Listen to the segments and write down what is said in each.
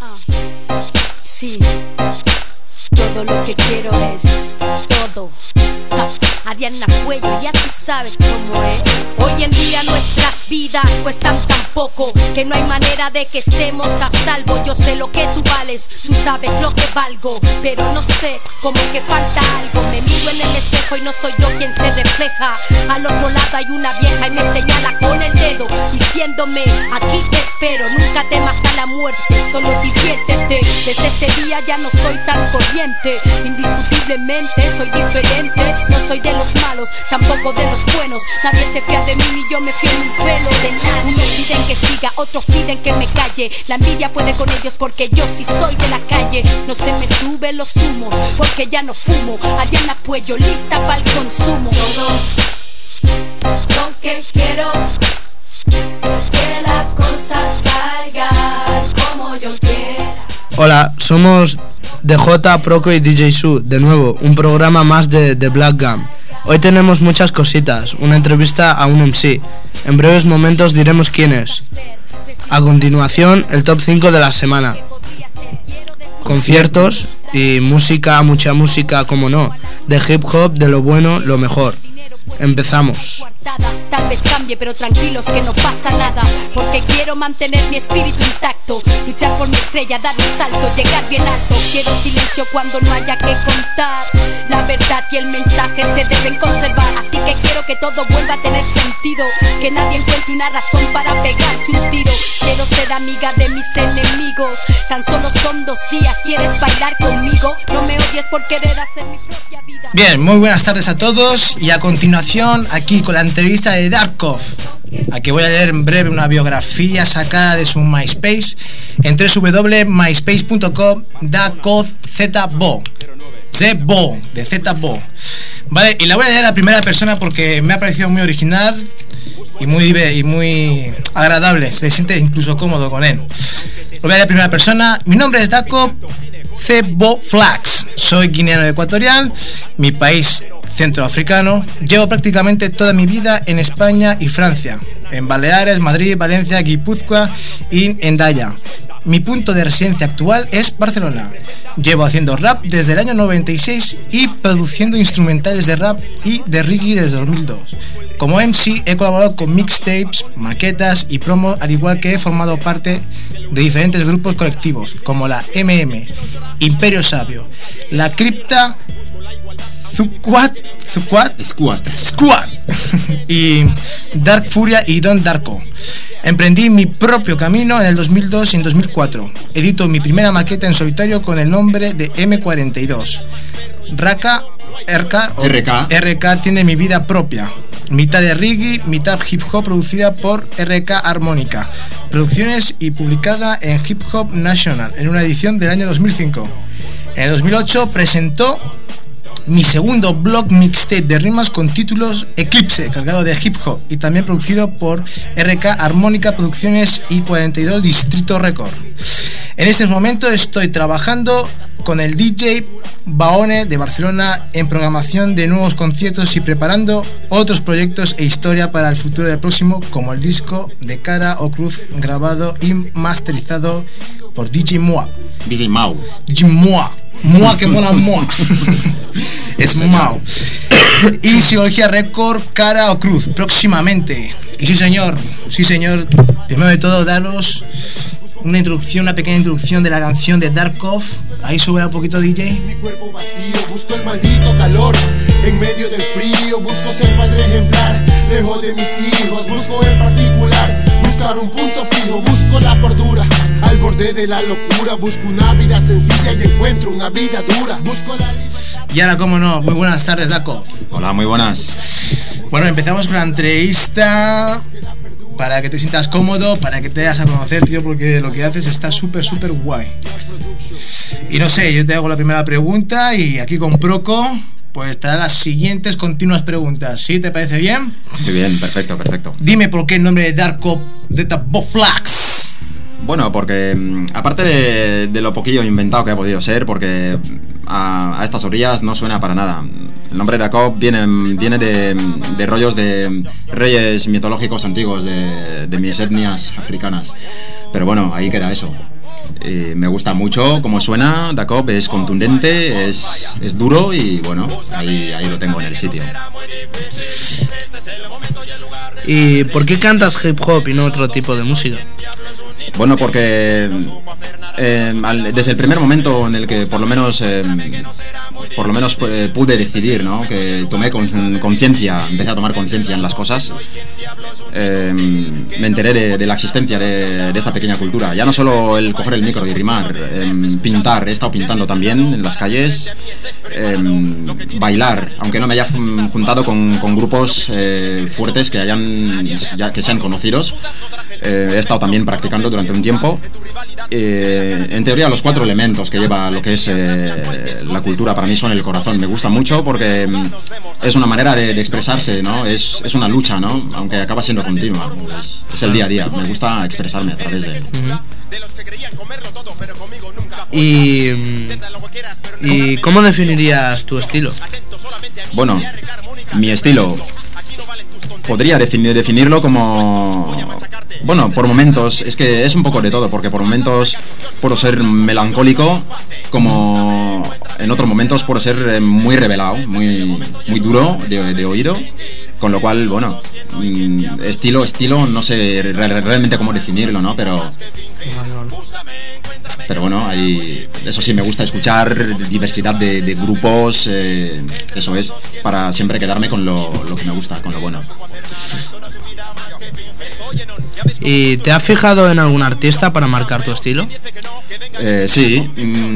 Sí, todo lo que quiero es todo. Ariana Cuello, ya tú sabes cómo es. Hoy en día nuestras vidas cuestan tan poco que no hay manera de que estemos a salvo. Yo sé lo que tú vales, tú sabes lo que valgo, pero no sé, como que falta algo. Me miro en el espejo y no soy yo quien se refleja. Al otro lado hay una vieja y me señala con el dedo, diciéndome, aquí te espero, nunca temas a la muerte, solo diviértete. Desde ese día ya no soy tan corriente, indiscutiblemente soy diferente. No soy de los malos, tampoco de los buenos. Nadie se fía de mí ni yo me fío en un pelo de nadie. Unos piden que siga, otros piden que me calle. La envidia puede con ellos porque yo sí soy de la calle. No se me suben los humos porque ya no fumo. Ariana Cuello, lista para el consumo. Todo lo que quiero es que las cosas salgan como yo quiera. Hola, somos DJ, Proco y DJ Su. De nuevo, un programa más de Black Gum. Hoy tenemos muchas cositas, una entrevista a un MC. En breves momentos diremos quién es. A continuación, el top 5 de la semana. Conciertos y música, mucha música, como no. De hip hop, de lo bueno, lo mejor. Empezamos. Tal vez cambie, pero tranquilos que no pasa nada, porque quiero mantener mi espíritu intacto, luchar por mi estrella, dar un salto, llegar bien alto. Quiero silencio cuando no haya que contar. La verdad y el mensaje se deben conservar, así que quiero que todo vuelva a tener sentido, que nadie encuentre una razón para pegarse un tiro. Quiero ser amiga de mis enemigos, tan solo son 2 días. ¿Quieres bailar conmigo? No me odies por querer hacer mi propia vida. Bien, muy buenas tardes a todos, y a continuación aquí con la entrevista de Darkov. Aquí voy a leer en breve una biografía sacada de su MySpace en www.myspace.com. Darkov ZBO, ZBO, de ZBO. Vale, y la voy a leer a primera persona porque me ha parecido muy original y muy agradable. Se siente incluso cómodo con él. Lo voy a leer a primera persona. Mi nombre es Darkov ZBO Flax. Soy guineano ecuatorial, mi país centroafricano. Llevo prácticamente toda mi vida en España y Francia, en Baleares, Madrid, Valencia, Guipúzcoa y Hendaya. Mi punto de residencia actual es Barcelona. Llevo haciendo rap desde el año 96 y produciendo instrumentales de rap y de reggae desde 2002. Como MC he colaborado con mixtapes, maquetas y promos, al igual que he formado parte de diferentes grupos colectivos como la MM, Imperio Sabio, La Cripta, Squad y Dark Furia y Don Darko. Emprendí mi propio camino en el 2002 y en 2004. Edito mi primera maqueta en solitario con el nombre de M42. RK tiene mi vida propia. Mitad de reggae, mitad hip hop, producida por RK Armónica Producciones y publicada en Hip Hop National en una edición del año 2005. En el 2008 presentó mi segundo blog mixtape de rimas con títulos Eclipse, cargado de hip hop, y también producido por RK Armónica Producciones y 42 Distrito Record. En este momento estoy trabajando con el DJ Baone de Barcelona en programación de nuevos conciertos y preparando otros proyectos e historia para el futuro del próximo, como el disco de Cara o Cruz, grabado y masterizado por DJ Moa. DJ Mau. DJ Moa. Moa que mola Moa. Es Mau. Y Psicología Record, Cara o Cruz, próximamente. Y sí señor. Primero de todo daros una pequeña introducción de la canción de Darkov. Ahí sube un poquito, DJ. Mi cuerpo vacío, busco el maldito calor. En medio del frío, busco ser padre ejemplar. Lejos de mis hijos, busco en particular buscar un punto fijo, busco la cordura. Al borde de la locura, busco una vida sencilla y encuentro una vida dura. Busco la libertad. Y ahora, cómo no, muy buenas tardes, Darkov. Hola, muy buenas. Bueno, empezamos con la entrevista para que te sientas cómodo, para que te vayas a conocer, tío, porque lo que haces está súper guay. Y no sé, yo te hago la primera pregunta y aquí con Proco pues te hará las siguientes continuas preguntas. ¿Sí? ¿Te parece bien? Muy bien, perfecto. Dime por qué el nombre de Darkov ZBO Flax. Bueno, porque aparte de lo poquillo inventado que ha podido ser, porque a estas orillas no suena para nada. El nombre de Darkov viene de rollos de reyes mitológicos antiguos de mis etnias africanas. Pero bueno, ahí queda eso. Me gusta mucho cómo suena, Da Cop es contundente, es duro y bueno, ahí lo tengo en el sitio. ¿Y por qué cantas hip hop y no otro tipo de música? Bueno, porque desde el primer momento en el que por lo menos pude decidir, ¿no? Que tomé conciencia, empecé a tomar conciencia en las cosas, me enteré de la existencia de esta pequeña cultura. Ya no solo el coger el micro y rimar, pintar, he estado pintando también en las calles, bailar, aunque no me haya juntado con grupos fuertes que sean conocidos. He estado también practicando durante un tiempo. En teoría los 4 elementos que lleva lo que es la cultura para mí son el corazón. Me gusta mucho porque es una manera de expresarse, ¿no? Es una lucha, ¿no? Aunque acaba siendo continua. Es el día a día. Me gusta expresarme a través de él. ¿Y cómo definirías tu estilo? Bueno, mi estilo podría definirlo como... Bueno, por momentos, es que es un poco de todo, porque por momentos puedo ser melancólico, como en otros momentos puedo ser muy revelado, muy duro de oído, con lo cual, bueno, estilo, no sé realmente cómo definirlo, ¿no? Pero bueno, eso sí, me gusta escuchar diversidad de grupos, eso es, para siempre quedarme con lo que me gusta, con lo bueno. ¿Y te has fijado en algún artista para marcar tu estilo? Sí.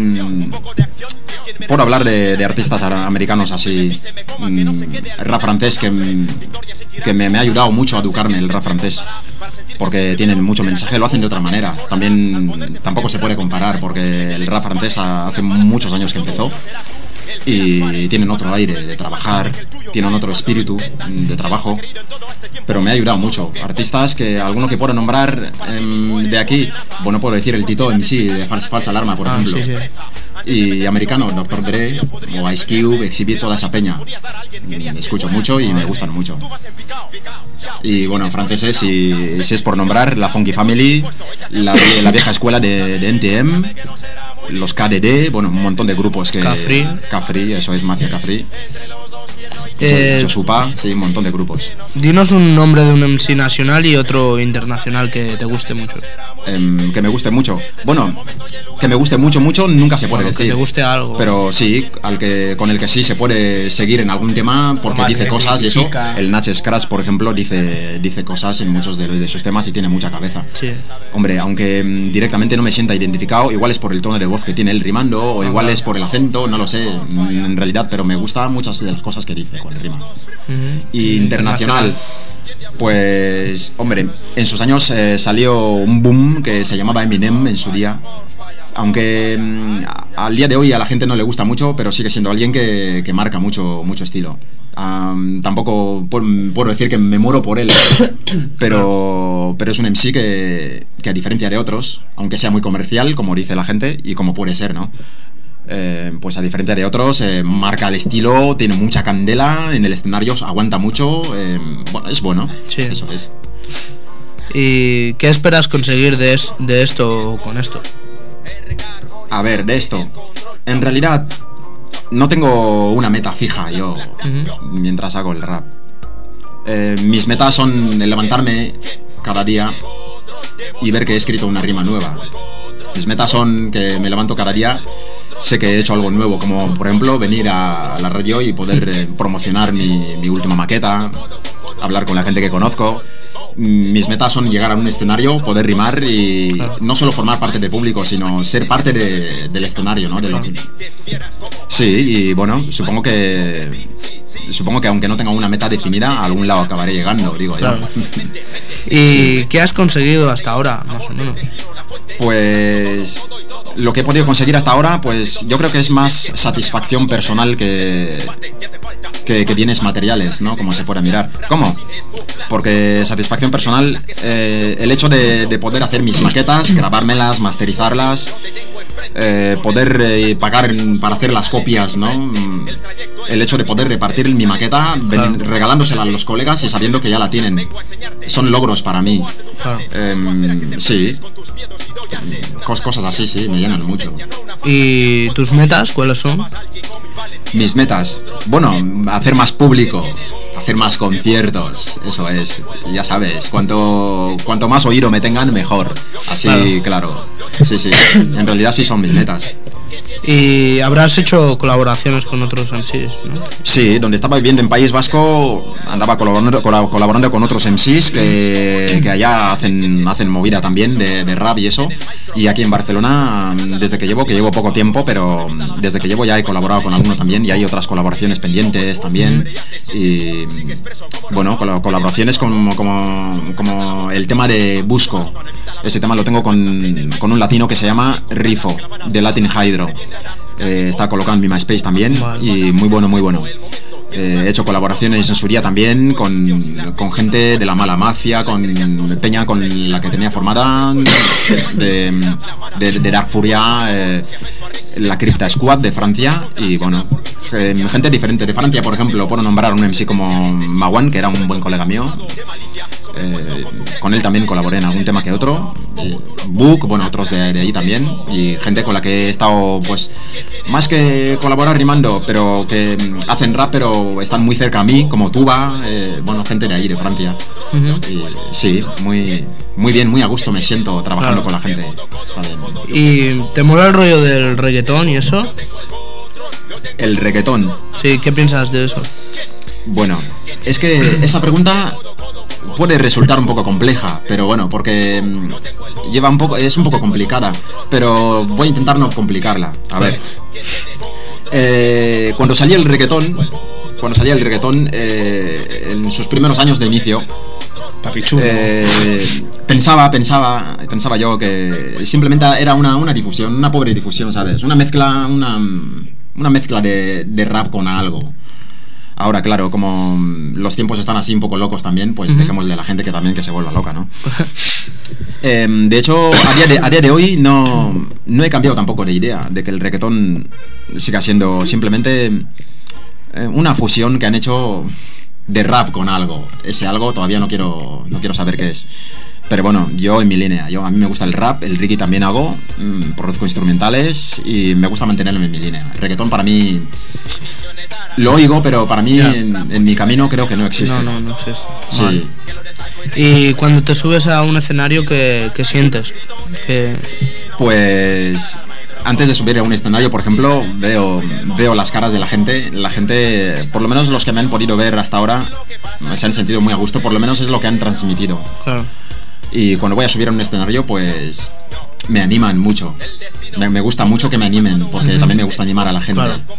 Por hablar de artistas americanos así, rap francés que me ha ayudado mucho a educarme el rap francés, porque tienen mucho mensaje, lo hacen de otra manera. Tampoco se puede comparar, porque el rap francés hace muchos años que empezó y tienen otro aire de trabajar, tienen otro espíritu de trabajo, pero me ha ayudado mucho. Artistas que alguno que puedo nombrar de aquí, bueno, puedo decir el Tito MC de Falsa Alarma, por ejemplo. Sí. Y americano, Dr. Dre o Ice Cube, Exhibit, toda esa peña. Escucho mucho y me gustan mucho. Y bueno, franceses, si es por nombrar, la Funky Family, la vieja escuela de NTM, los KDD, bueno, un montón de grupos que... Cafri, eso es Mafia Cafri. Josupa, sí, un montón de grupos. Dinos un nombre de un MC nacional y otro internacional que te guste mucho. Que me guste mucho. Bueno, que me guste mucho nunca se puede decir. Que te guste algo. Pero sí, con el que sí se puede seguir en algún tema porque dice cosas y eso. El Nach Scratch, por ejemplo, dice cosas en muchos de sus temas y tiene mucha cabeza. Sí. Hombre, aunque directamente no me sienta identificado, igual es por el tono de voz que tiene él rimando o igual es por el acento, no lo sé en realidad, pero me gustan muchas de las cosas que dice con el rima. Y internacional, pues hombre, en sus años salió un boom que se llamaba Eminem en su día, aunque al día de hoy a la gente no le gusta mucho, pero sigue siendo alguien que marca mucho estilo. Tampoco puedo decir que me muero por él, pero es un MC que a diferencia de otros, aunque sea muy comercial, como dice la gente, y como puede ser, ¿no? Pues a diferencia de otros, marca el estilo, tiene mucha candela en el escenario, aguanta mucho, bueno, es bueno, sí. Eso es. ¿Y qué esperas conseguir de esto o con esto? A ver, de esto, en realidad no tengo una meta fija yo mientras hago el rap. Mis metas son levantarme cada día y ver que he escrito una rima nueva. Mis metas son que me levanto cada día, sé que he hecho algo nuevo, como por ejemplo venir a la radio y poder promocionar mi última maqueta, hablar con la gente que conozco. Mis metas son llegar a un escenario, poder rimar y no solo formar parte del público, sino ser parte del escenario, ¿no? Sí, y bueno, supongo que aunque no tenga una meta definida, a algún lado acabaré llegando, digo claro. Yo. ¿Y sí. qué has conseguido hasta ahora, más o menos? Pues lo que he podido conseguir hasta ahora, pues yo creo que es más satisfacción personal que bienes materiales, ¿no? Como se puede mirar. ¿Cómo? Porque satisfacción personal, el hecho de poder hacer mis maquetas, grabármelas, masterizarlas, poder pagar para hacer las copias, ¿no? El hecho de poder repartir mi maqueta, regalándosela a los colegas y sabiendo que ya la tienen, son logros para mí. Sí. cosas así, sí, me llenan mucho. ¿Y tus metas cuáles son? Mis metas, bueno, hacer más público, hacer más conciertos, eso es, ya sabes, cuanto más oído me tengan, mejor, así, claro. Sí, en realidad sí son mis metas. Y habrás hecho colaboraciones con otros MCs, ¿no? Sí, donde estaba viviendo en País Vasco andaba colaborando con otros MCs que allá hacen movida también de rap y eso. Y aquí en Barcelona, desde que llevo poco tiempo, pero desde que llevo ya he colaborado con alguno también y hay otras colaboraciones pendientes también. Y bueno, colaboraciones como el tema de Busco. Ese tema lo tengo con un latino que se llama Rifo, de Latin Hydro. Está colocado en mi MySpace también y muy bueno. He hecho colaboraciones en su día también con gente de la mala mafia, con peña con la que tenía formada de Dark Furia, la Crypta Squad de Francia y bueno, gente diferente de Francia, por ejemplo, puedo nombrar a un MC como Mawan, que era un buen colega mío. Con él también colaboré en algún tema que otro. Book, bueno, otros de ahí también. Y gente con la que he estado, pues, más que colaborar rimando, pero que hacen rap, pero están muy cerca a mí, como Tuba, bueno, gente de ahí, de Francia. Y, sí, muy bien, muy a gusto me siento trabajando con la gente. Está bien. ¿Y te mola el rollo del reggaetón y eso? El reggaetón. Sí, ¿qué piensas de eso? Bueno, es que esa pregunta puede resultar un poco compleja, pero bueno, porque es un poco complicada, pero voy a intentar no complicarla. A ver, cuando salía el reggaetón, en sus primeros años de inicio, pensaba yo que simplemente era una difusión, una pobre difusión, ¿sabes? Una mezcla de rap con algo. Ahora, claro, como los tiempos están así un poco locos también, pues dejémosle a la gente que se vuelva loca, ¿no? De hecho, a día de hoy no he cambiado tampoco de idea de que el reggaetón siga siendo simplemente una fusión que han hecho de rap con algo. Ese algo todavía no quiero saber qué es. Pero bueno, yo en mi línea, a mí me gusta el rap, el reggae también hago, produzco instrumentales y me gusta mantenerme en mi línea. El reggaetón para mí lo oigo, pero para mí en mi camino creo que no existe. No existe. Sí. Vale. Y cuando te subes a un escenario, ¿qué sientes? Pues antes de subir a un escenario, por ejemplo, veo las caras de la gente. La gente, por lo menos los que me han podido ver hasta ahora, se han sentido muy a gusto, por lo menos es lo que han transmitido. Claro. Y cuando voy a subir a un escenario, pues me animan mucho. Me gusta mucho que me animen, porque también me gusta animar a la gente. Claro.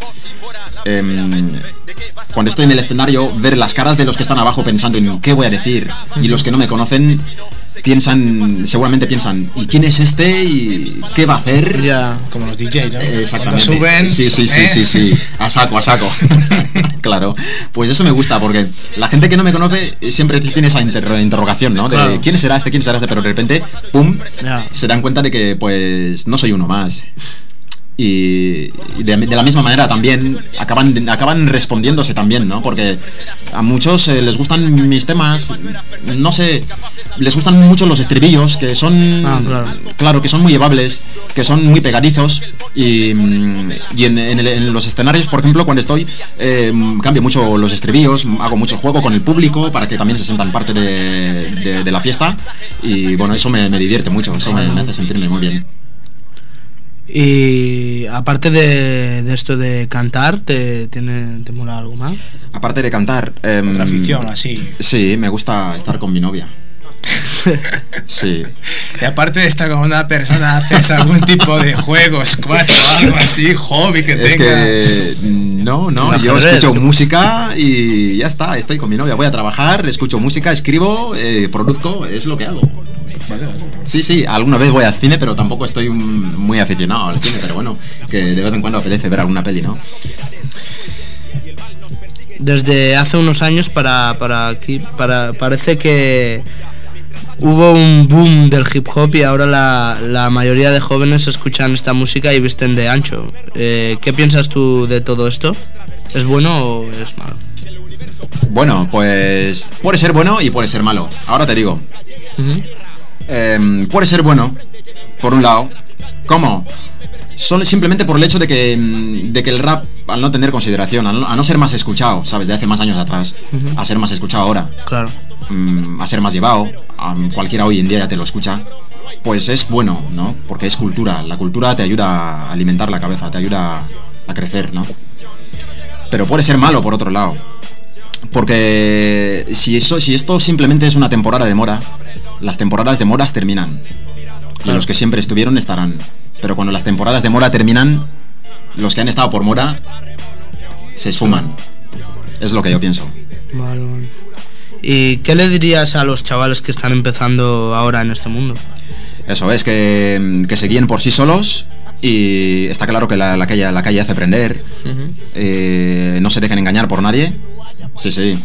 Cuando estoy en el escenario, ver las caras de los que están abajo pensando en qué voy a decir, y los que no me conocen seguramente piensan, ¿y quién es este? ¿Y qué va a hacer? Ya, como los DJs, ¿no? Exactamente. Cuando suben, sí, a saco. Claro, pues eso me gusta, porque la gente que no me conoce siempre tiene esa interrogación, ¿no? De claro. ¿Quién será este? Pero de repente, pum, se dan cuenta de que pues no soy uno más. Y de la misma manera también acaban respondiéndose también, ¿no? Porque a muchos les gustan mis temas, no sé, les gustan mucho los estribillos, que son claro, que son muy llevables, que son muy pegadizos y en los escenarios, por ejemplo, cuando estoy cambio mucho los estribillos, hago mucho juego con el público para que también se sientan parte de la fiesta y bueno, eso me divierte mucho, eso me hace sentirme muy bien. Y aparte de esto de cantar, ¿te mola algo más? Aparte de cantar, otra afición así. Sí, me gusta estar con mi novia. Sí. Y aparte de estar con una persona, ¿haces algún tipo de juego, squash o algo así, hobby que tengas? Es que no, yo escucho música y ya está, estoy con mi novia, voy a trabajar, escucho música, escribo, produzco, es lo que hago. Vale. Sí, alguna vez voy al cine, pero tampoco estoy muy aficionado al cine, pero bueno, que de vez en cuando apetece ver alguna peli, ¿no? Desde hace unos años para aquí, parece que hubo un boom del hip hop y ahora la mayoría de jóvenes escuchan esta música y visten de ancho. ¿Qué piensas tú de todo esto? ¿Es bueno o es malo? Bueno, pues puede ser bueno y puede ser malo. Ahora te digo. Puede ser bueno por un lado. ¿Cómo? Simplemente por el hecho de que el rap, al no tener consideración, a no ser más escuchado, ¿sabes? De hace más años atrás, a ser más escuchado ahora, Claro. a ser más llevado, cualquiera hoy en día ya te lo escucha, pues es bueno, ¿no? Porque es cultura. La cultura te ayuda a alimentar la cabeza, te ayuda a crecer, ¿no? Pero puede ser malo por otro lado. Porque si esto simplemente es una temporada de mora, las temporadas de moras terminan. Y los que siempre estuvieron estarán. Pero cuando las temporadas de mora terminan, los que han estado por mora se esfuman. Es lo que yo pienso. Vale. ¿Y qué le dirías a los chavales que están empezando ahora en este mundo? Eso es, que se guíen por sí solos. Y está claro que la calle hace aprender. No se dejen engañar por nadie. Sí,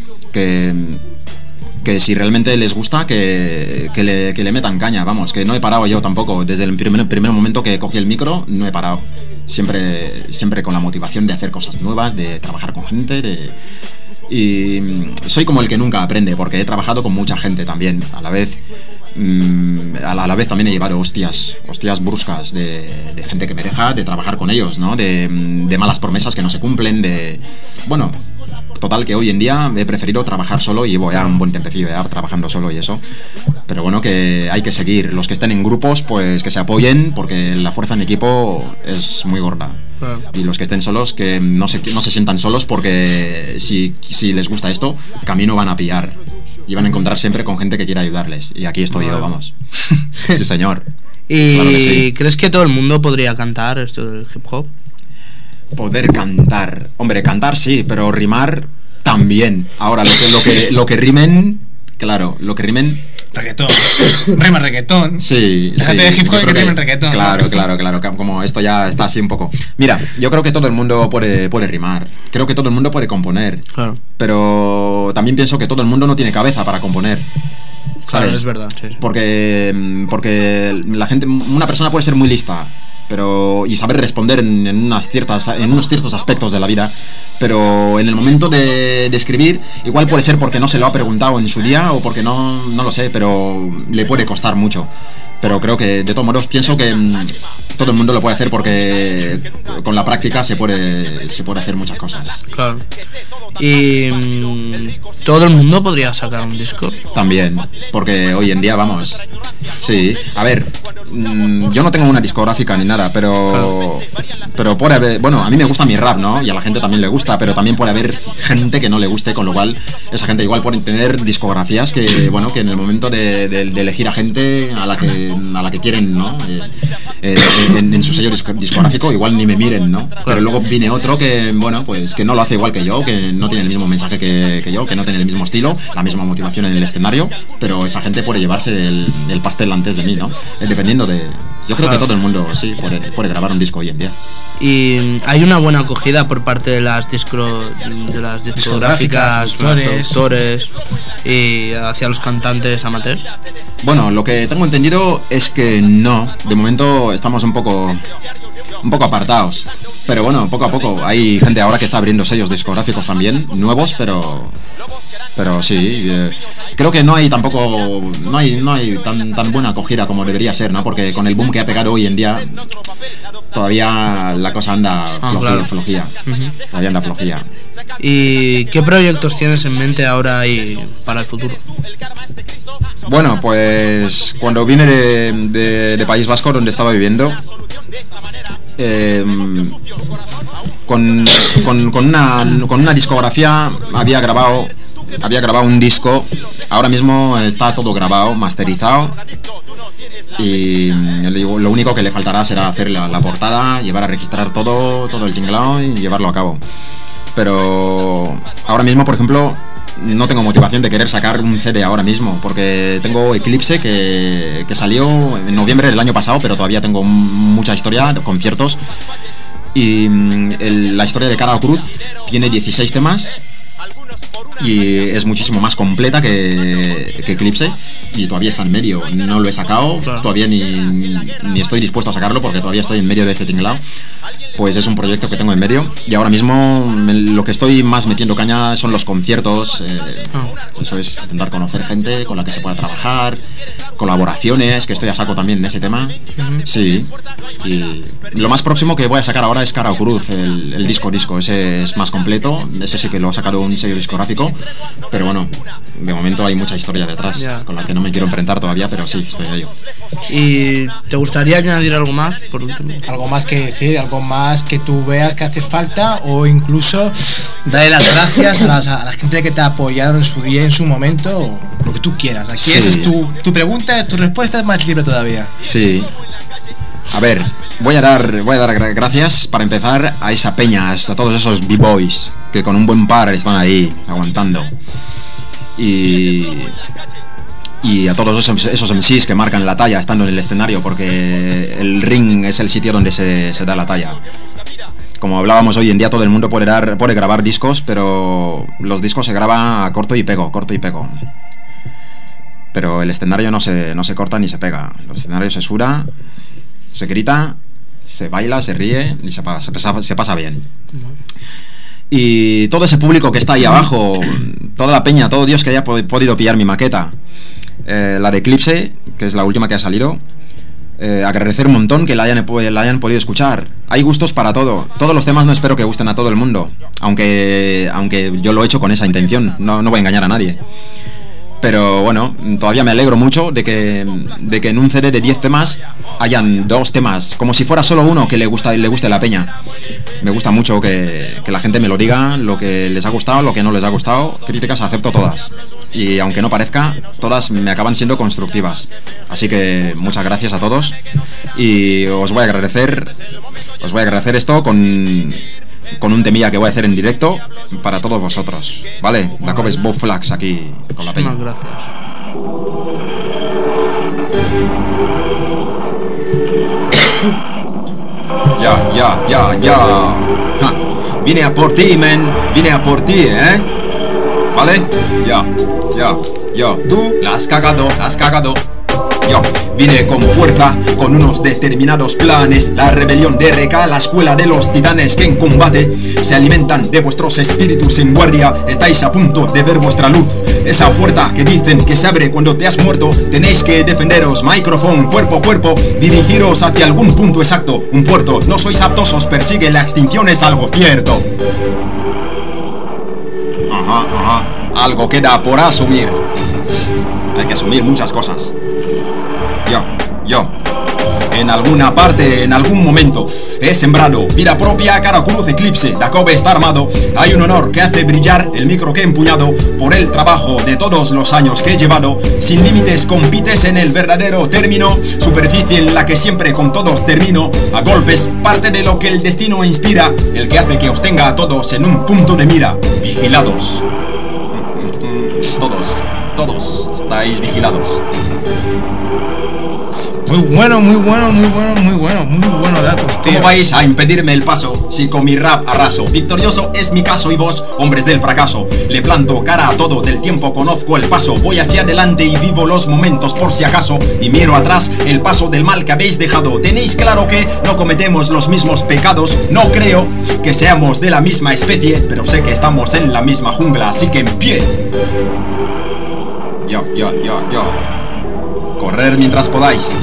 que si realmente les gusta, que le metan caña. Vamos, que no he parado yo tampoco. Desde el primer momento que cogí el micro, no he parado. Siempre con la motivación de hacer cosas nuevas, de trabajar con gente, y soy como el que nunca aprende, porque he trabajado con mucha gente también. A la vez también he llevado hostias bruscas de gente que me deja de trabajar con ellos, ¿no? De malas promesas que no se cumplen, bueno, total, que hoy en día he preferido trabajar solo y llevo ya un buen tiempecillo ya trabajando solo y eso. Pero bueno, que hay que seguir. Los que estén en grupos, pues que se apoyen, porque la fuerza en equipo es muy gorda. Claro. Y los que estén solos, que no se sientan solos, porque si les gusta esto, camino van a pillar. Y van a encontrar siempre con gente que quiera ayudarles. Y aquí estoy yo, vamos. Sí, señor. ¿Y claro que sí. ¿Crees que todo el mundo podría cantar esto del hip hop? Poder cantar. Hombre, cantar sí, pero rimar también. Ahora, lo que rimen, claro, lo que rimen... Reggaetón. Rima reggaetón. Sí. Déjate de hip hop y que rimen reggaetón. Claro. Como esto ya está así un poco. Mira, yo creo que todo el mundo puede rimar. Creo que todo el mundo puede componer. Claro. Pero también pienso que todo el mundo no tiene cabeza para componer. ¿Sabes? Claro, es verdad. Sí. Porque la gente, una persona puede ser muy lista, y saber responder en unos ciertos aspectos de la vida, pero en el momento de escribir, igual puede ser porque no se lo ha preguntado en su día o porque no lo sé, pero le puede costar mucho. Pero creo que, de todos modos, pienso que todo el mundo lo puede hacer, porque con la práctica se puede hacer muchas cosas. Claro. ¿Y todo el mundo podría sacar un disco? También, porque hoy en día, vamos... Sí, a ver, yo no tengo una discográfica ni nada, pero puede haber... Bueno, a mí me gusta mi rap, ¿no? Y a la gente también le gusta, pero también puede haber gente que no le guste, con lo cual esa gente igual puede tener discografías que, bueno, que en el momento de elegir a gente a la que quieren, ¿no? En su sello discográfico, igual ni me miren, ¿no? Pero luego viene otro que, bueno, pues que no lo hace igual que yo, que no tiene el mismo mensaje que yo, que no tiene el mismo estilo, la misma motivación en el escenario, pero esa gente puede llevarse el pastel antes de mí, ¿no? Dependiendo de... Yo creo que todo el mundo, sí, puede grabar un disco hoy en día. Y hay una buena acogida por parte de las discográficas, productores y hacia los cantantes amateurs. Bueno, lo que tengo entendido es que no. De momento estamos un poco apartados. Pero bueno, poco a poco. Hay gente ahora que está abriendo sellos discográficos también, nuevos, pero sí, creo que no hay tan buena acogida como debería ser, ¿no? Porque con el boom que ha pegado hoy en día, todavía la cosa anda flojilla. Todavía anda flojilla. ¿Y qué proyectos tienes en mente ahora y para el futuro? Bueno, pues cuando vine de País Vasco, donde estaba viviendo, con una discografía había grabado un disco. Ahora mismo está todo grabado, masterizado, y lo único que le faltará será hacer la portada, llevar a registrar todo el tinglado y llevarlo a cabo. Pero ahora mismo, por ejemplo, no tengo motivación de querer sacar un CD ahora mismo, porque tengo Eclipse que salió en noviembre del año pasado, pero todavía tengo mucha historia, conciertos, y la historia de Cara o Cruz tiene 16 temas y es muchísimo más completa que Eclipse, y todavía está en medio. No lo he sacado, todavía ni estoy dispuesto a sacarlo porque todavía estoy en medio de este tinglao. Pues es un proyecto que tengo en medio y ahora mismo lo que estoy más metiendo caña son los conciertos. Eso es intentar conocer gente con la que se pueda trabajar, colaboraciones, que estoy a saco también en ese tema. Sí, y lo más próximo que voy a sacar ahora es Cara o Cruz, el disco. Ese es más completo, ese sí que lo ha sacado un sello discográfico, pero bueno, de momento hay mucha historia detrás con la que no me quiero enfrentar todavía, pero sí, estoy a ello. ¿Y te gustaría añadir algo más, por último? Algo más que decir, algo más que tú veas que hace falta, o incluso darle las gracias a la gente que te ha apoyado en su día, en su momento, o lo que tú quieras. Aquí esa es tu pregunta, tu respuesta es más libre todavía. Sí. A ver, voy a dar gracias para empezar a esa peña, a todos esos b-boys que con un buen par están ahí aguantando. Y a todos esos MCs que marcan la talla estando en el escenario, porque el ring es el sitio donde se da la talla. Como hablábamos hoy en día, todo el mundo puede grabar discos, pero los discos se graban a corto y pego. Pero el escenario no se corta ni se pega. El escenario se suda, se grita, se baila, se ríe y se pasa bien. Y todo ese público que está ahí abajo, toda la peña, todo Dios que haya podido pillar mi maqueta, la de Eclipse, que es la última que ha salido, agradecer un montón que la hayan podido escuchar. Hay gustos para todo. Todos los temas no espero que gusten a todo el mundo, aunque yo lo he hecho con esa intención, no voy a engañar a nadie. Pero bueno, todavía me alegro mucho de que en un CD de 10 temas hayan 2 temas, como si fuera solo uno que le guste la peña. Me gusta mucho que la gente me lo diga, lo que les ha gustado, lo que no les ha gustado. Críticas acepto todas. Y aunque no parezca, todas me acaban siendo constructivas. Así que muchas gracias a todos. Y os voy a agradecer esto con un temilla que voy a hacer en directo para todos vosotros, ¿vale? Jacobes Bob Flax aquí con la peña. Muchas gracias. Ya. Vine a por ti, men. Vine a por ti, ¿eh? ¿Vale? Ya. Tú la has cagado. Yo vine con fuerza, con unos determinados planes. La rebelión de RK, la escuela de los titanes que en combate se alimentan de vuestros espíritus en guardia. Estáis a punto de ver vuestra luz. Esa puerta que dicen que se abre cuando te has muerto. Tenéis que defenderos, micrófono, cuerpo a cuerpo. Dirigiros hacia algún punto exacto, un puerto. No sois aptos, os persigue, la extinción es algo cierto. Ajá. Algo queda por asumir. Hay que asumir muchas cosas. Yo en alguna parte, en algún momento he sembrado vida propia, Cara o Cruz, Eclipse, Jacobe está armado. Hay un honor que hace brillar el micro que he empuñado por el trabajo de todos los años que he llevado. Sin límites compites en el verdadero término, superficie en la que siempre con todos termino. A golpes, parte de lo que el destino inspira, el que hace que os tenga a todos en un punto de mira. Vigilados. Todos estáis vigilados. Muy bueno, Dacos, tío. ¿Cómo vais a impedirme el paso si con mi rap arraso? Victorioso es mi caso y vos, hombres del fracaso. Le planto cara a todo, del tiempo conozco el paso. Voy hacia adelante y vivo los momentos por si acaso. Y miro atrás el paso del mal que habéis dejado. Tenéis claro que no cometemos los mismos pecados. No creo que seamos de la misma especie, pero sé que estamos en la misma jungla, así que en pie. Yo. Correr mientras podáis.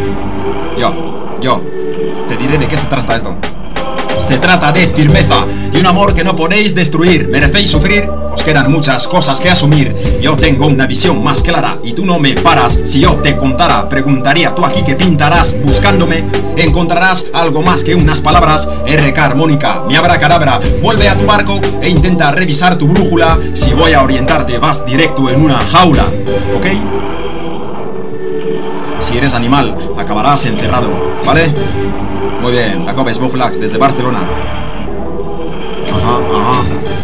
Yo. Te diré de qué se trata esto. Se trata de firmeza y un amor que no podéis destruir. ¿Merecéis sufrir? Os quedan muchas cosas que asumir. Yo tengo una visión más clara y tú no me paras. Si yo te contara, preguntaría tú aquí qué pintarás. Buscándome encontrarás algo más que unas palabras. RK armónica, mi abracadabra. Vuelve a tu barco e intenta revisar tu brújula. Si voy a orientarte vas directo en una jaula, ¿ok? Si eres animal, acabarás encerrado, ¿vale? Muy bien, Jacobes Bob Flax desde Barcelona. Ajá.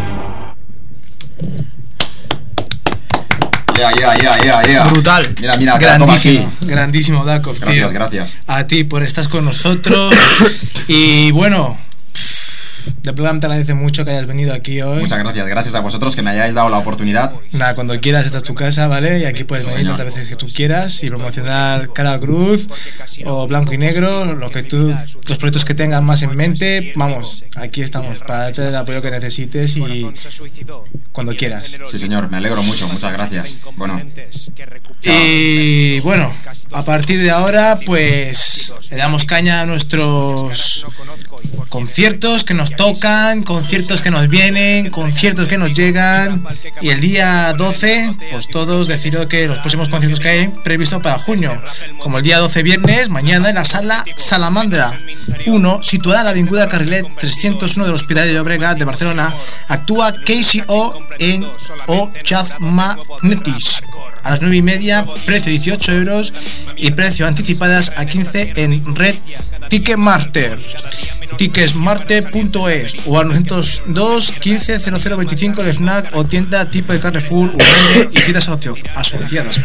Yeah. Brutal. Mira, grandísimo, Dakov, tío. Gracias. A ti por estar con nosotros. Y bueno, The Program te agradece mucho que hayas venido aquí hoy. Muchas gracias a vosotros que me hayáis dado la oportunidad. Nada, cuando quieras, esta es tu casa, ¿vale? Y aquí puedes venir tantas veces que tú quieras y promocionar Cara Cruz o Blanco y Negro, los proyectos que tengas más en mente. Vamos, aquí estamos para darte el apoyo que necesites y cuando quieras. Sí, señor, me alegro mucho, muchas gracias. Bueno. Y bueno, a partir de ahora, pues le damos caña a nuestros conciertos que nos tocan, conciertos que nos vienen, conciertos que nos llegan. Y el día 12, pues todos deciros que los próximos conciertos que hay previstos para junio, como el día 12 viernes, mañana en la sala Salamandra 1, situada en la avinguda Carrilet 301 del Hospital de Llobregat de Barcelona, actúa KCO en O Jazz Magnetis. A las 9:30, precio 18 euros y precio anticipadas a 15 en Red Ticketmaster, ticketsmarte.es o al 902 15 0025 el FNAC o tienda tipo de Carrefour, UL y tiendas asociadas.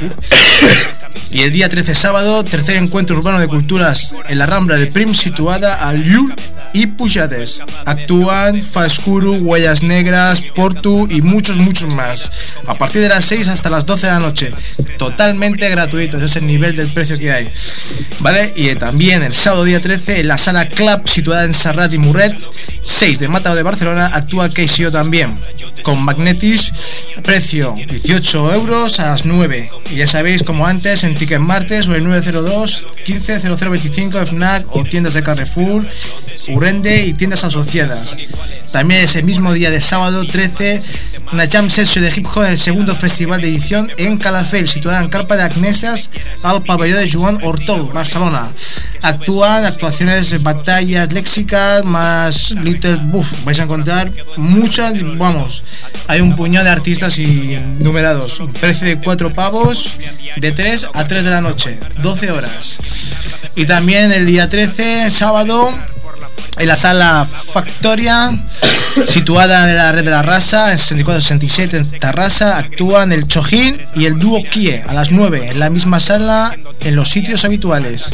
Y el día 13, sábado, tercer encuentro urbano de culturas en la Rambla del Prim, situada al Llull y Pujades. Actúan Fascuru, Huellas Negras, Portu y muchos más. A partir de las 6 hasta las 12 de la noche. Totalmente gratuitos, es el nivel del precio que hay. ¿Vale? Y también el sábado día 13 en la sala Club, situada en Sarrat y Murret 6 de Mata de Barcelona, actúa KCO también. Con Magnetis, precio 18 euros a las 9. Y ya sabéis, como antes, en Ticketmartes o el 902 15 0025 FNAC o tiendas de Carrefour, Urrende y tiendas asociadas. También ese mismo día de sábado 13, una jam session de hip hop en el segundo festival de edición en Calafell, situada en Carpa de Agnesas, al pabellón de Joan Hortol, Barcelona. Actuaciones, batallas léxicas, más Little Buff. Vais a encontrar muchas, vamos, hay un puñado de artistas y numerados. Un precio de 4 pavos, de 3 a 3 de la noche, 12 horas. Y también el día 13, sábado, en la sala Factoria, situada en la red de la Rasa, en 6467 en Tarrasa, actúan el Chojín y el dúo Kie a las 9, en la misma sala, en los sitios habituales.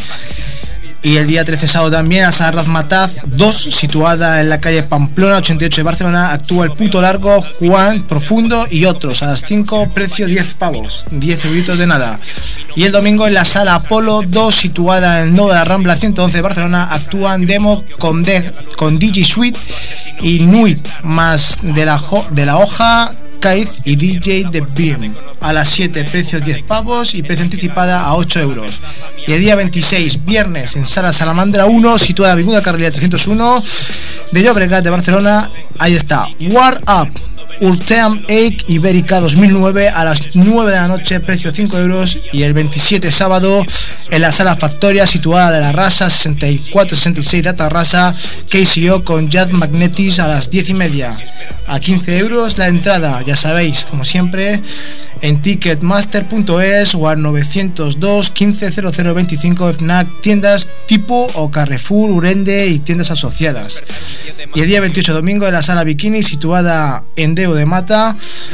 Y el día 13 sábado también a Sala Razmataz 2, situada en la calle Pamplona 88 de Barcelona, actúa el Puto Largo, Juan Profundo y otros a las 5, precio 10 pavos, 10 euritos de nada. Y el domingo en la Sala Apolo 2, situada en Nodo de la Rambla 111 de Barcelona, actúan Demo con DJ Sweet y Nuit, más de la Hoja, Kaiz y DJ The Beam. A las 7, precio 10 pavos y precio anticipada a 8 euros. Y el día 26, viernes, en Sala Salamandra 1, situada en Avinguda Carrilera 301 de Llobregat de Barcelona, ahí está, War Up, Ulteam Ake Ibérica 2009 a las 9 de la noche, precio 5 euros. Y el 27, sábado, en la Sala Factoria, situada de la Rasa 6466 de Tarrasa, KCO con Jazz Magnetis a las 10:30, a 15 euros la entrada. Ya sabéis, como siempre, en ticketmaster.es o al 902 15 0025 FNAC, tiendas tipo o Carrefour, Urrende y tiendas asociadas. Y el día 28, domingo, en la Sala Bikini, situada en Deu de Mata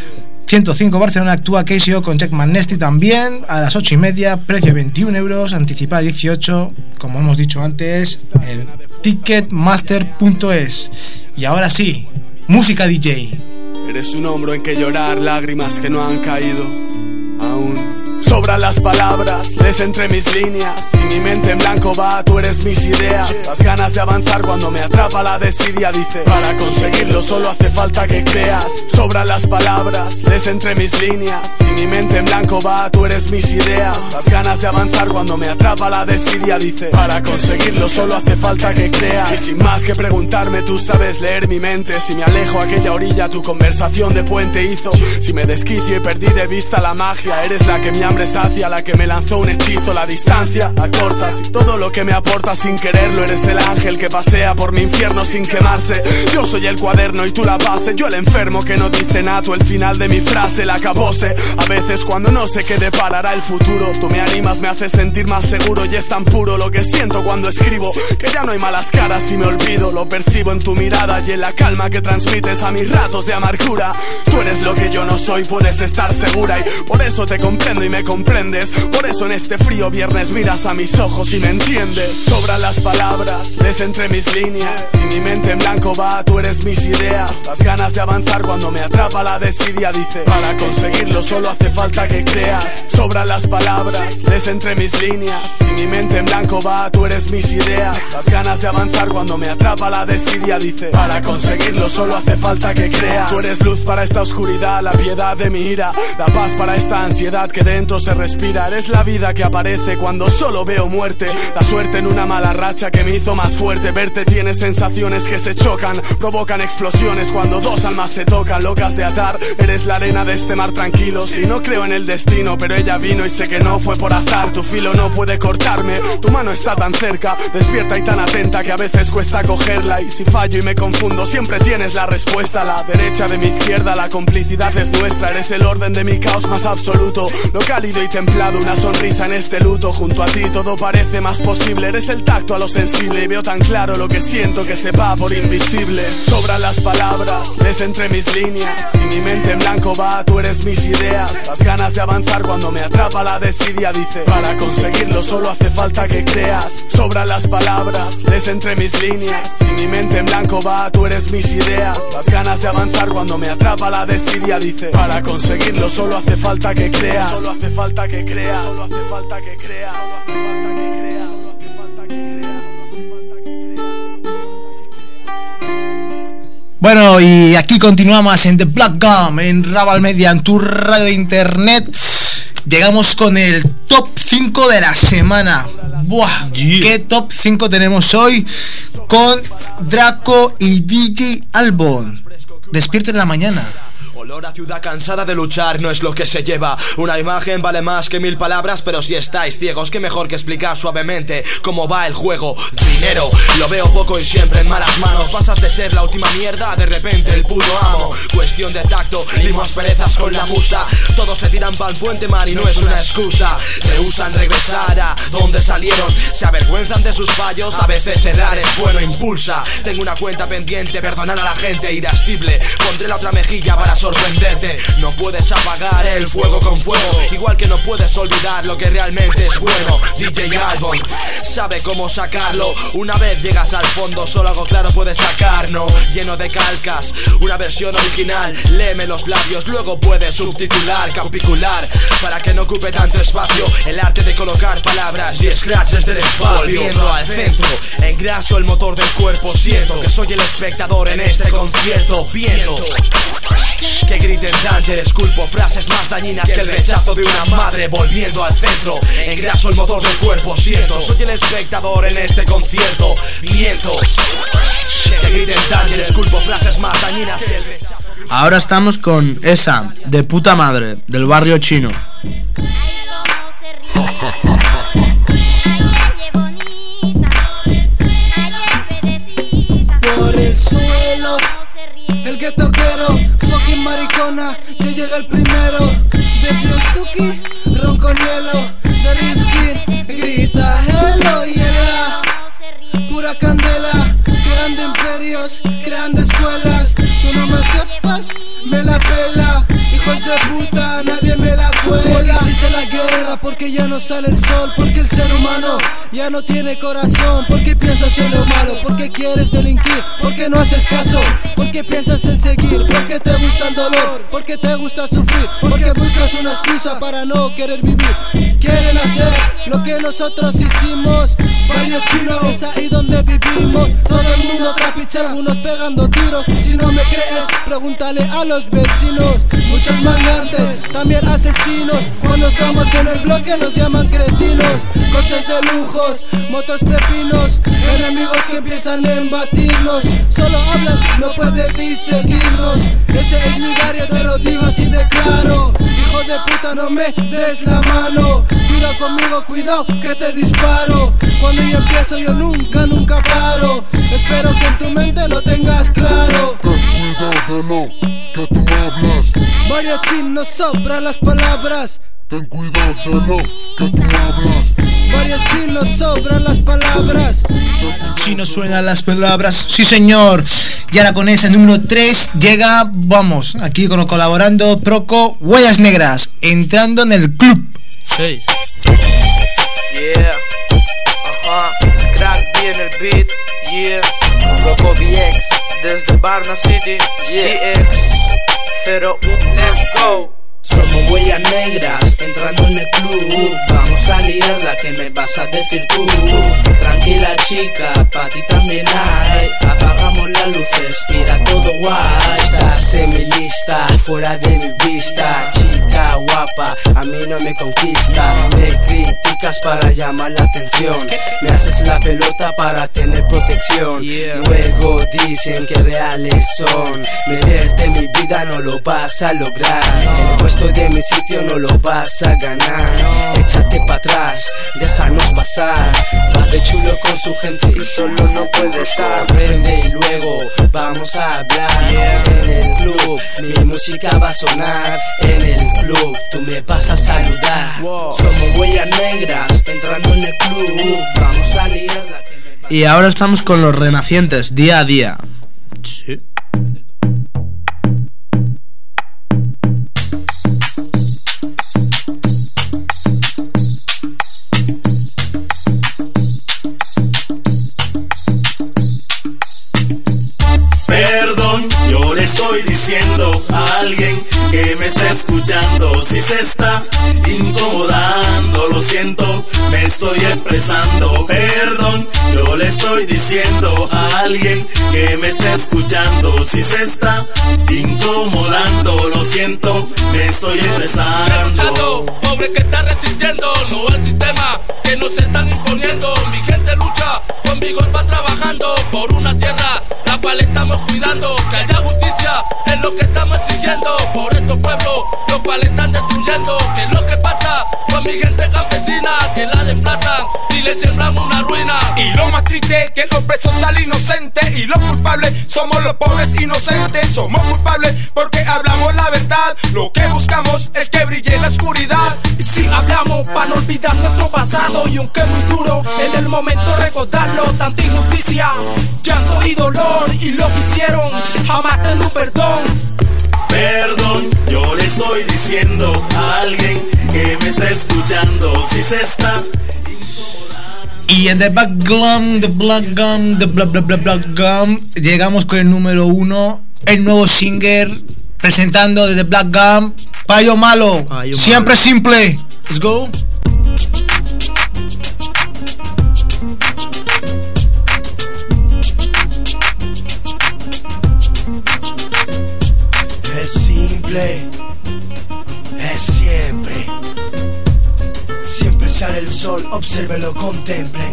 105 Barcelona, actúa KCO con Jack Magnesti también a las 8:30, precio 21 euros, anticipada 18, como hemos dicho antes, en ticketmaster.es. Y ahora sí, música DJ. Eres un hombro en que llorar, lágrimas que no han caído aún. Sobran las palabras, lees entre mis líneas y mi mente en blanco va, tú eres mis ideas. Las ganas de avanzar cuando me atrapa la desidia, dice, para conseguirlo solo hace falta que creas. Sobran las palabras, lees entre mis líneas y mi mente en blanco va, tú eres mis ideas. Las ganas de avanzar cuando me atrapa la desidia, dice, para conseguirlo solo hace falta que creas. Y sin más que preguntarme, tú sabes leer mi mente. Si me alejo a aquella orilla, tu conversación de puente hizo. Si me desquicio y perdí de vista la magia, eres la que mi hambre sacia, la que me lanzó un hechizo. La distancia acortas y todo lo que me aportas sin quererlo. Eres el ángel que pasea por mi infierno sin quemarse. Yo soy el cuaderno y tú la base, yo el enfermo que no dice nada, tú el final de mi frase, la acabose. A veces cuando no sé qué deparará el futuro, tú me animas, me haces sentir más seguro. Y es tan puro lo que siento cuando escribo, que ya no hay malas caras y me olvido. Lo percibo en tu mirada y en la calma que transmites a mis ratos de amargura. Tú eres lo que yo no soy, puedes estar segura, y por eso te comprendo y me comprendes. Por eso en este frío viernes miras a mis ojos y me entiendes. Sobran las palabras, lees entre mis líneas y mi mente en blanco va, tú eres mis ideas. Las ganas de avanzar cuando me atrapa la desidia. Dice, para conseguirlo solo hace falta que creas. Sobran las palabras, lees entre mis líneas y mi mente en blanco va, tú eres mis ideas. Las ganas de avanzar cuando me atrapa la desidia. Dice, para conseguirlo solo hace falta que creas. Tú eres luz para esta oscuridad, la piedad de mi ira, la paz para esta ansiedad que dentro se respira. Eres la vida que aparece cuando solo veo muerte, la suerte en una mala racha que me hizo más fuerte. Verte tiene sensaciones que se chocan, provocan explosiones cuando dos almas se tocan, locas de atar. Eres la arena de este mar tranquilo. Si no creo en el destino, pero ella vino y sé que no fue por azar. Tu filo no puede cortarme, tu mano está tan cerca, despierta y tan atenta que a veces cuesta cogerla. Y si fallo y me confundo, siempre tienes la respuesta. A la derecha de mi izquierda, la complicidad es nuestra. Eres el orden de mi caos más absoluto, lo cálido y templado, una sonrisa en este luto. Junto a ti todo parece más posible, eres el tacto a lo sensible y veo tan claro lo que siento que se va por invisible. Sobran las palabras, lees entre mis líneas y mi mente en blanco va, tú eres mis ideas. Las ganas de avanzar cuando me atrapa la desidia. Dice, para conseguirlo solo hace falta que creas. Sobran las palabras, lees entre mis líneas y mi mente en blanco va, tú eres mis ideas. Las ganas de avanzar cuando me atrapa la desidia. Dice, para conseguirlo solo hace falta que creas. Solo hace falta que creas. Solo hace falta que creas. Solo hace falta que creas. Solo hace falta que creas. Solo hace falta que creas. Bueno, y aquí continuamos en The Black Gum, en Raval Media, en tu radio de internet. Llegamos con el top 5 de la semana. Buah, qué top 5 tenemos hoy con Draco y DJ Albon. Despierto en la mañana. Olor a ciudad cansada de luchar no es lo que se lleva. Una imagen vale más que 1000 palabras, pero si estáis ciegos, qué mejor que explicar suavemente cómo va el juego. Dinero, lo veo poco y siempre en malas manos. Pasas de ser la última mierda a de repente el puto amo. Cuestión de tacto, limo asperezas con la musa. Todos se tiran pa'l puente man y no es una excusa. Se usan regresar a donde salieron. Se avergüenzan de sus fallos, a veces errar es bueno, impulsa. Tengo una cuenta pendiente, perdonar a la gente irascible. Pondré la otra mejilla para sorprenderte. No puedes apagar el fuego con fuego, igual que no puedes olvidar lo que realmente es bueno. DJ Albon sabe cómo sacarlo. Una vez llegas al fondo, solo algo claro puedes sacar, no lleno de calcas. Una versión original, léeme los labios, luego puedes subtitular, capicular, para que no ocupe tanto espacio. El arte de colocar palabras y scratch desde el espacio. Volviendo al centro, engraso el motor del cuerpo. Siento que soy el espectador en este concierto. Viento que griten danger, esculpo frases más dañinas que el rechazo de una madre. Volviendo al centro, engraso el motor del cuerpo. Siento, soy el espectador en este concierto. Viento que griten danger, esculpo frases más dañinas que el rechazo. Ahora estamos con esa de puta madre del barrio chino. Por el suelo, el guetoquero, fucking maricona, ya llega el primero. De Fiostuki, ron con hielo, de Rifkin, grita hello y ela. Pura candela, creando imperios, creando escuelas. Tú no me aceptas, me la pela. Hijos de puta, nadie me la cuela. Porque existe la guerra, porque ya no sale el sol. Porque el ser humano ya no tiene corazón. Porque piensas en lo malo, porque quieres delinquir, porque no haces caso, porque piensas en seguir, porque te gusta el dolor, porque te gusta sufrir, porque buscas una excusa para no querer vivir. Quieren hacer lo que nosotros hicimos. Barrio chino es ahí donde vivimos. Todo el mundo trapiche, algunos pegando tiros. Si no me crees, pregúntale a los vecinos. Muchos mangantes, también asesinos. Cuando estamos en el bloque nos llaman cretinos. Coches de lujos, motos pepinos, enemigos que empiezan a embatirnos. Solo hablan, no pueden ni seguirnos. Este es mi barrio, te lo digo así de claro. Hijo de puta, no me des la mano. Cuida conmigo, cuidado que te disparo. Cuando yo empiezo yo nunca paro. Espero que en tu mente lo tengas claro. Ten cuidado de lo que tú hablas. Mariachín, no sobran las palabras. Ten cuidado de lo que tú hablas. Mariachín, no sobran las palabras. Chino suenan las palabras, sí señor. Y ahora con ese número 3 llega, vamos, aquí colaborando Proco, Huellas Negras, entrando en el club. Hey. Yeah, Crack B en el beat, yeah. Rocco BX desde Barna City, yeah. BX 01, let's go. Somos huellas negras entrando en el club. Vamos a liarla, que me vas a decir tú. Tranquila chica, pa' ti también hay. Apagamos las luces y da todo guay. Estás en mi lista, fuera de mi vista. Chica guapa, a mí no me conquista. Me criticas para llamar la atención. Me haces la pelota para tener protección. Luego dicen que reales son. Meterte en mi vida no lo vas a lograr. Estoy de mi sitio, no lo vas a ganar. Échate pa' atrás, déjanos pasar. Va de chulo con su gente y solo no puede estar. Prende y luego vamos a hablar. En el club mi música va a sonar. En el club tú me vas a saludar. Somos huellas negras entrando en el club. Vamos a liarla. Y ahora estamos con los renacientes, día a día. Sí. Perdón, yo le estoy diciendo a alguien que me está escuchando. Si se está incomodando, lo siento, me estoy expresando. Perdón, yo le estoy diciendo a alguien que me está escuchando. Si se está incomodando, lo siento, me estoy expresando. Pobre que está resistiendo, no el sistema que nos están imponiendo. Mi gente lucha, conmigo va trabajando por una tierra la cual estamos cuidando. Que haya justicia es lo que estamos exigiendo por estos pueblos, los cuales están destruyendo. Que es lo que pasa con mi gente campesina, que la desplazan y le siembran una ruina. Y lo más triste es que los presos salen inocentes y los culpables somos los pobres inocentes. Somos culpables porque hablamos la verdad. Lo que buscamos es que brille la oscuridad. Y si hablamos para no olvidar nuestro pasado, y aunque es muy duro en el momento recordarlo, tanta injusticia, llanto y dolor, y lo que hicieron jamás tendré perdón. Perdón, yo le estoy diciendo a alguien que me está escuchando. Si se está. Y en The Black Gum llegamos con el número 1, el nuevo singer presentando desde Black Gum, Payo Malo, siempre simple. Let's go. Es simple, es siempre. Siempre sale el sol, obsérvelo, contemple.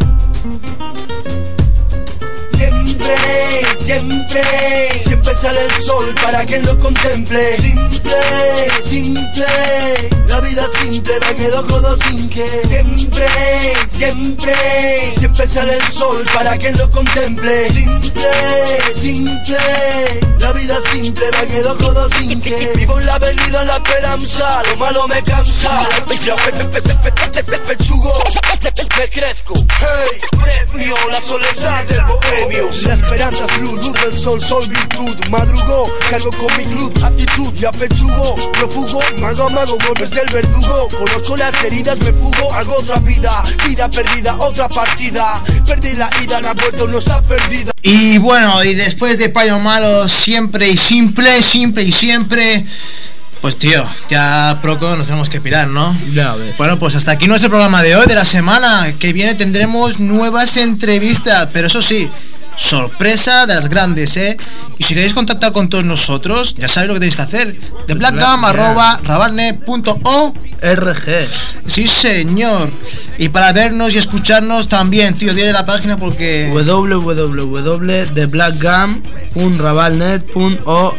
Siempre, siempre, siempre sale el sol para quien lo contemple. Simple, simple, la vida simple, va que los codos hinque. Siempre, siempre, siempre sale el sol para quien lo contemple. Simple, simple, la vida simple, va que los codos hinque. Vivo en la avenida La Esperanza, lo malo me cansa. Pechugo, me crezco. Hey, premio, la soledad del bohemio. La esperanza es luz, luz del sol, sol virtud. Madrugó, cargo con mi cruz, actitud. Ya pechugó, prófugo, mago a mago, golpes del verdugo. Conozco las heridas, me fugo, hago otra vida. Vida perdida, otra partida. Perdí la ida, la vuelta no está perdida. Y bueno, y después de Payo Malo, siempre y simple, simple y siempre. Pues tío, ya Proco nos tenemos que pirar, ¿no? Ya ves. Bueno, pues hasta aquí nuestro programa de hoy, de la semana. Que viene tendremos nuevas entrevistas, pero eso sí, sorpresa de las grandes, ¿eh? Y si queréis contactar con todos nosotros, ya sabéis lo que tenéis que hacer. theblackgum@rabalnet.org. Sí, señor. Y para vernos y escucharnos también, tío, dile la página porque... www.theblackgum.rabalnet.org.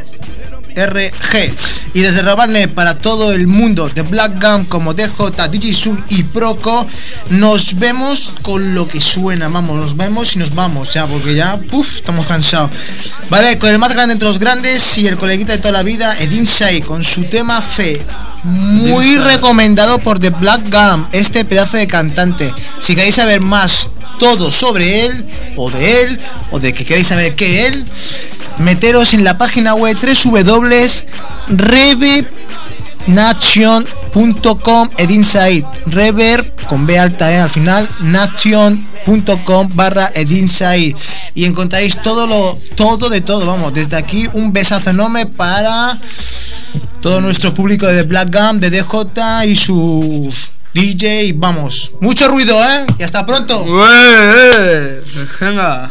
Y desde Rabalnet para todo el mundo, de Black Gum como DJ, DJ Su y Proco, nos vemos con lo que suena. Vamos, nos vemos y nos vamos ya, porque ya, estamos cansados. Vale, con el más grande entre los grandes y el coleguita de toda la vida, Edin Sai, con su tema Fe. Muy recomendado por The Black Gum, este pedazo de cantante. Si queréis saber más todo sobre él, o de que queréis saber qué él, meteros en la página web www.rebe nation.com @edinside, reverb con B alta al final, nation.com/edinside, y encontraréis todo de todo, vamos, desde aquí un besazo enorme para todo nuestro público de Black Gum, de DJ y sus DJ, vamos, mucho ruido, y hasta pronto. Venga.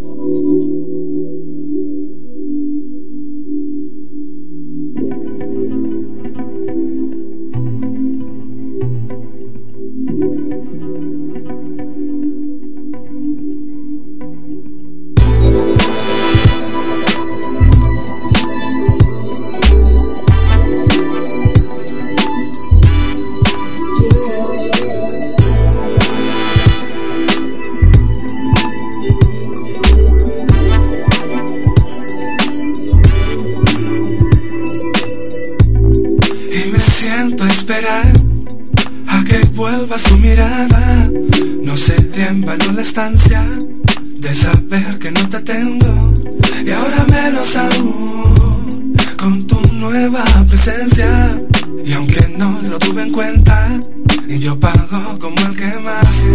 A que vuelvas tu mirada, no sería en vano la estancia de saber que no te tengo, y ahora menos aún con tu nueva presencia. Y aunque no lo tuve en cuenta, y yo pago como el que más.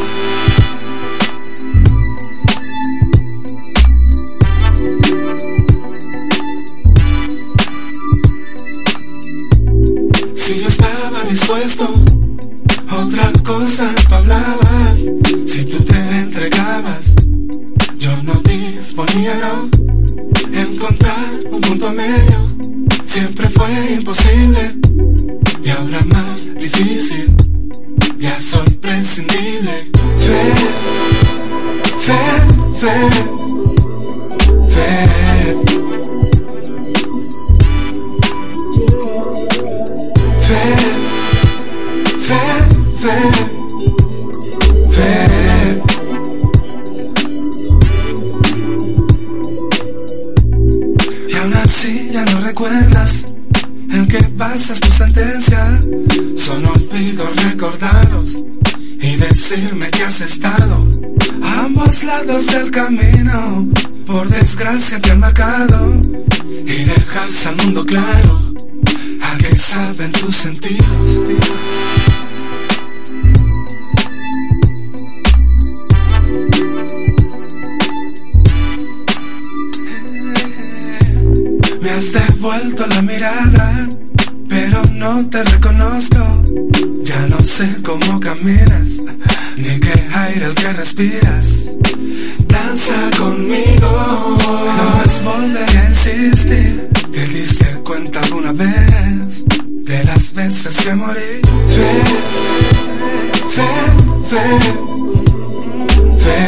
Si yo estaba dispuesto, otra cosa tú hablabas. Si tú te entregabas, yo no disponía, no. Encontrar un punto medio siempre fue imposible, y ahora más difícil, ya soy prescindible. Fe, fe, fe, fe. Fe, fe, fe, fe. Y aún así ya no recuerdas en qué basas tu sentencia. Son olvidos recordados y decirme que has estado a ambos lados del camino. Por desgracia te han marcado y dejas al mundo claro a qué saben tus sentidos. Me has devuelto la mirada, pero no te reconozco. Ya no sé cómo caminas, ni qué aire el que respiras. Danza conmigo, no más volveré a insistir. ¿Te diste cuenta alguna vez de las veces que morí? Fe, fe, fe, fe,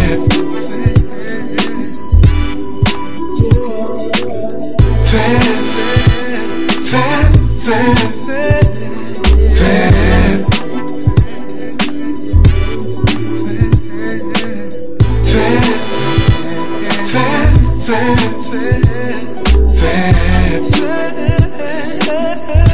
fe, fe, fe, fe. Fe, fe, fe, fe, fe.